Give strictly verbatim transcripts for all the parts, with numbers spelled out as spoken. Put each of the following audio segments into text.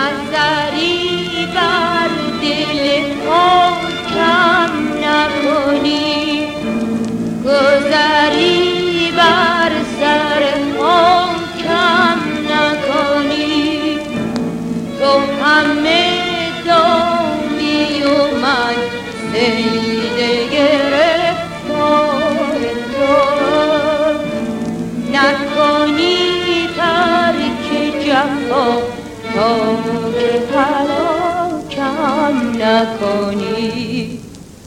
نظری بر دل پاکم نکنی، گذری بر سر پاکم نکنی. تو همه دانی و من سید گرفتار تو، نکنی ترک جفا تا که هلاکم نکنی.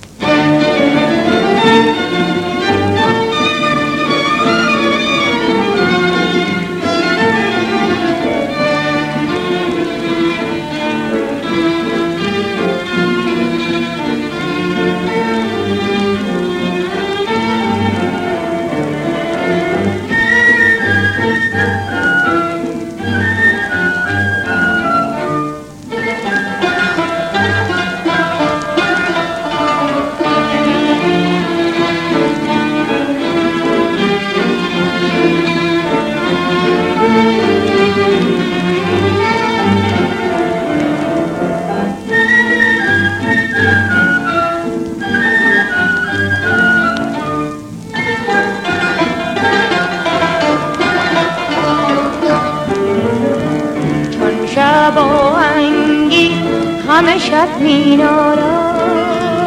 شب آهنگی همه شب مینارم،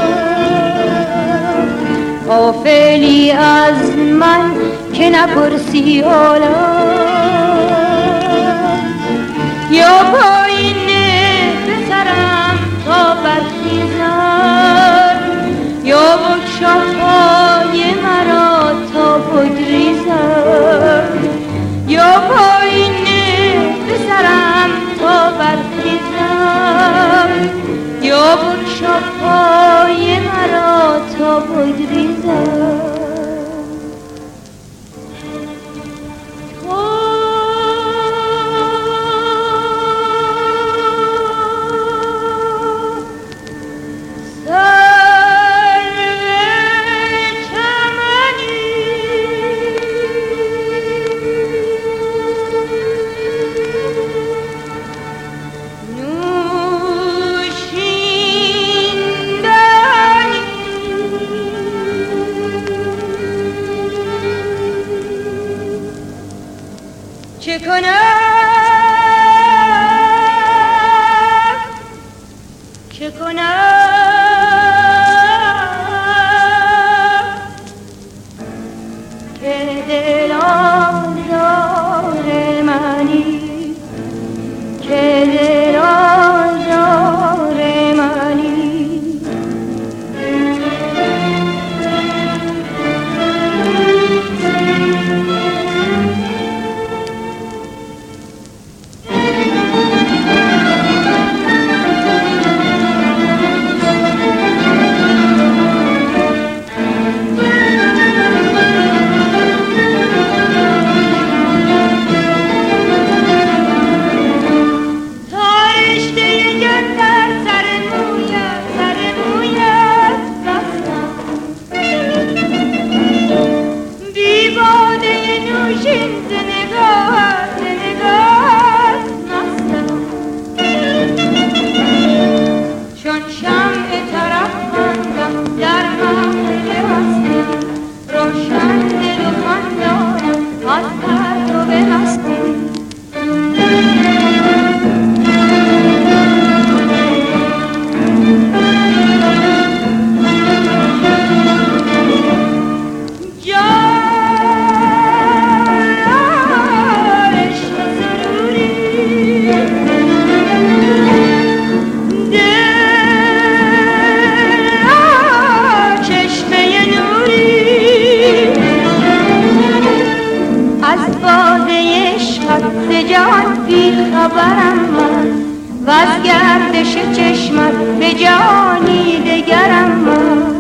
غافلی از من که نپرسی حالا. یا پایین بسرم تا برخیزم، یا بکشا پای مرا تا بگریزم. یا پایین بسرم تا برخیزم، یا بکشا پای مرا تا بگریزم. چه کنم چه کنم که دل آزار منی، که دل آزار منی. خبرم من و از گردش چشمت به جانی دگرم من.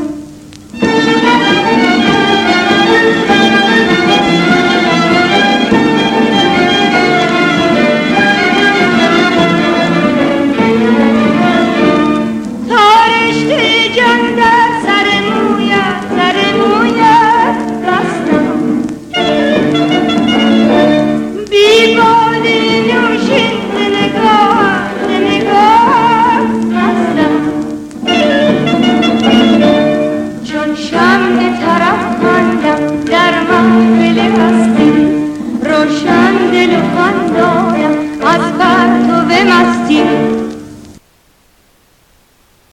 به مستی